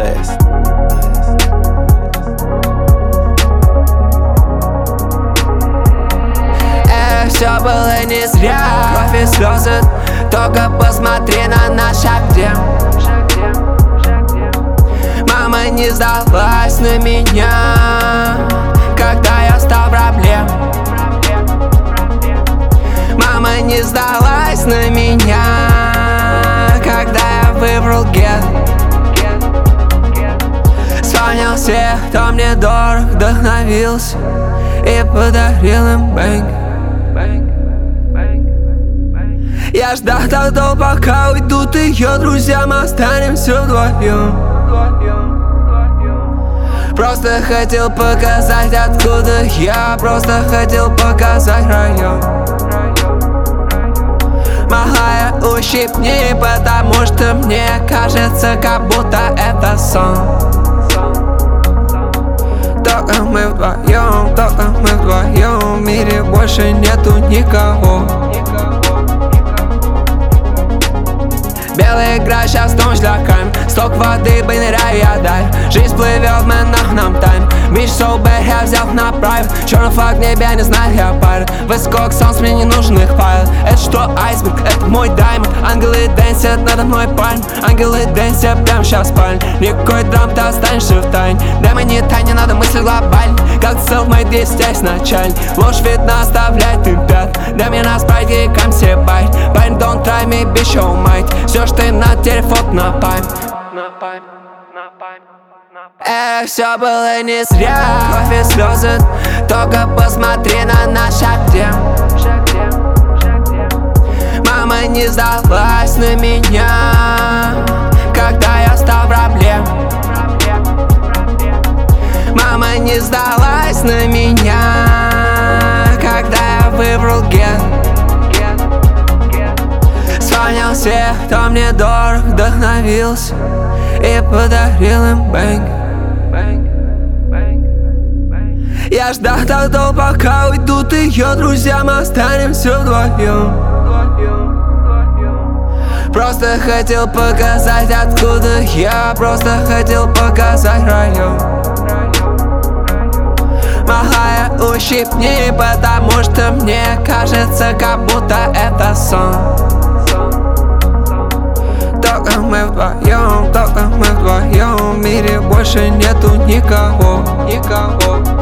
Blessed. Все было не зря, кровь и слезы. Только посмотри на наш шаг, где мама не сдалась на меня, когда я стал проблем. Мама не сдалась на меня, когда я выбрал гет. Вспомнил всех, кто мне дорог, вдохновился и подарил им бэнг. Я ждал так долго, пока уйдут ее друзья, мы останемся вдвоем. Просто хотел показать, откуда я, просто хотел показать район. Малая, ущипни, потому что мне кажется, как будто это сон. Только мы вдвоем, только мы вдвоем, в мире больше нету никого. Белая игра сейчас ночь для камер. Сток воды, ныряю я даль. Жизнь плывет, мы нам тайм. Bitch so bad, я взял на прайв. Черный флаг в небе, я не знаю, я парень. Высоко солнце, мне не нужен их файл. Это что, айсберг? Это мой даймонд. Ангелы дэнсят надо мной пальм. Ангелы дэнсят прямо сейчас спальня. Никакой драм, ты останешься в тайне. Дай мне тайне, надо мысли глобально. Как self-made действия изначально. Ложь видно оставляет импят. Дай мне на спрайте и камсе байт. Парень, don't try me, bitch, oh might. Все, что ты на телефон, на память. Все было не зря, кровь и слезы. Только посмотри на наш шаг, где мама не сдалась на меня, когда я стал проблем. Мама не сдалась на меня, когда я выбрал гет. Вспомнил всех, кто мне дорог, вдохновился и подарил им бэнг. Я ждал так долго, пока уйдут ее друзья, мы останемся вдвоем. Просто хотел показать, откуда я, просто хотел показать район. Малая, ущипни, потому что мне кажется, как будто это сон. Только мы вдвоем, в мире больше нету никого.